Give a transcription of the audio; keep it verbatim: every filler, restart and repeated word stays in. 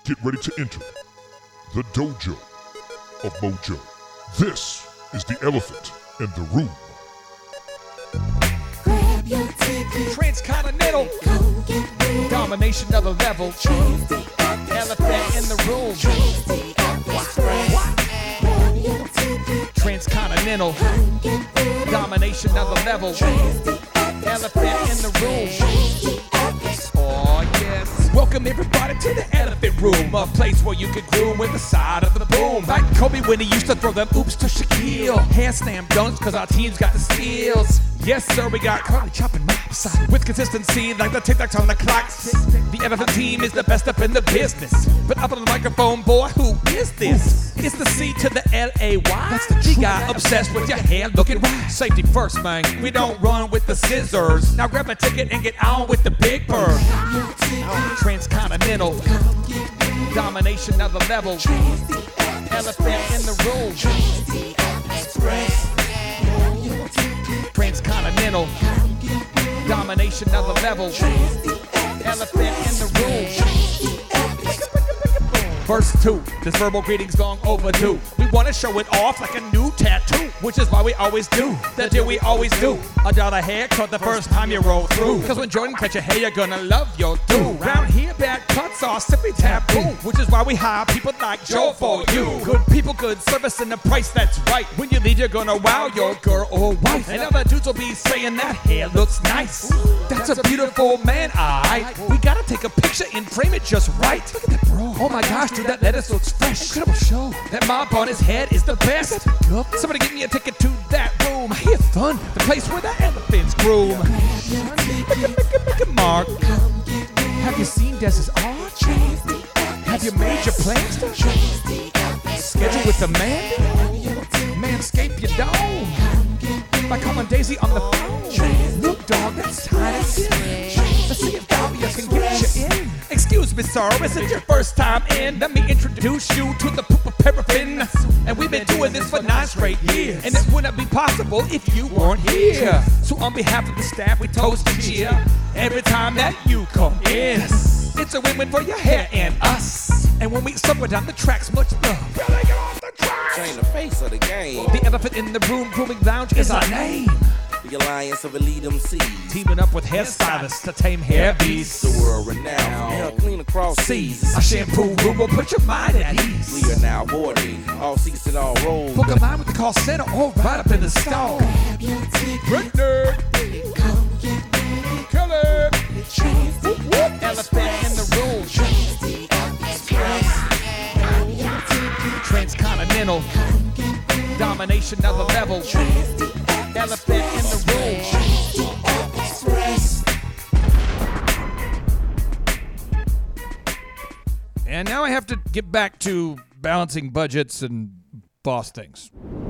Get ready to enter the dojo of Mojo. This is the elephant in the room. Grab your ticket. Transcontinental. Come get ready. Domination of the level. Transcontinental. Elephant in the room. Grab your ticket. Transcontinental. Come get ready. Domination of the level. Elephant in the room. Oh, yes. Welcome everybody to the elephant room, a place where you can groom with the side of the boom. Like Kobe when he used to throw them oops to Shaquille. Hand slam dunks cause our team's got the skills. Yes sir, we got karate chopping mops with consistency like the tic-tacs on the clocks. The elephant team is the best up in the business. But up on the microphone, boy, who is this? It's the C to the L A Y. That's the G guy obsessed with your hair looking right. Safety first, man. We don't run with the scissors. Now grab a ticket and get on with the big bird. Transcontinental. Domination of the level. Elephant in the room. Transcontinental. Domination of the level. Elephant in the room. Verse two, this verbal greeting's long overdue. We wanna show it off like a new tattoo, which is why we always do the deal we always do. A dollar haircut the first time you roll through. Cause when Jordan catch your hair, you're gonna love your do. Round here, bad cuts are simply taboo, which is why we hire people like Joe for you. Good people, good service, and the price that's right. When you leave, you're gonna wow your girl or wife. And other dudes will be saying that hair looks nice. That's a beautiful man, alright. We gotta take a picture and frame it just right. Look at that bro. Oh my gosh, dude, that lettuce looks fresh. Incredible show. That mop on his head is the best. Somebody give me a ticket to that room. I hear fun. The place where the elephants groom. Make a, make a, make a mark. Have you seen Dez's art? Have you made your plans to schedule with the man? Manscape your dome. By calling Daisy on the phone. Look, dog, that's tight as shit. Let's see if Davia can get you in. Excuse me, sir, is it your first time in? Let me introduce you to the poop of paraffin. And we've been doing this for nine straight years. And it wouldn't be possible if you weren't here. So on behalf of the staff, we toast and cheer every time that you come in. It's a win-win for your hair and us. And when we somewhere down the tracks, much love. Gotta get off the track. Train the face of the game. The elephant in the room, grooming lounge is our name. The alliance of elite M Cs. Teaming up with hairstylists to tame hair beasts. The world renowned. Hair clean across seas. Our shampoo room will put your mind at ease. We are now boarding. All seats and all rows. Book a line with the call center or right up in the stall. Grab your ticket. Britney. Come get ready. Kelly. Transcontinental. Elephant in the room. Transcontinental. Domination of the level. Elephant in the room. And now I have to get back to balancing budgets and boss things.